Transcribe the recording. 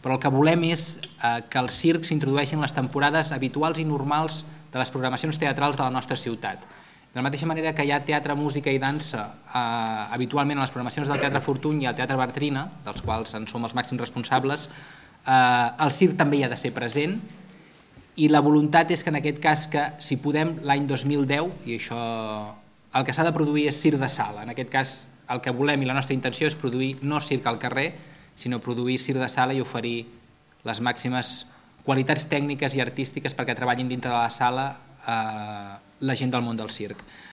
però el que volem és que el circ s'introdueixi en les temporades habituals i normals de les programacions teatrals de la nostra ciutat. De la mateixa manera que hi ha teatre, música i dansa habitualment a les programacions del Teatre Fortuny i al Teatre Bartrina, dels quals en som els màxims responsables, el circ també hi ha de ser present, i la voluntat és que en aquest cas, que si podem l'any 2010, i això el que s'ha de produir és circ de sala, en aquest cas el que volem i la nostra intenció és produir no circ al carrer, sinó produir circ de sala i oferir les màximes qualitats tècniques i artístiques perquè treballin dintre de la sala la gent del món del circ.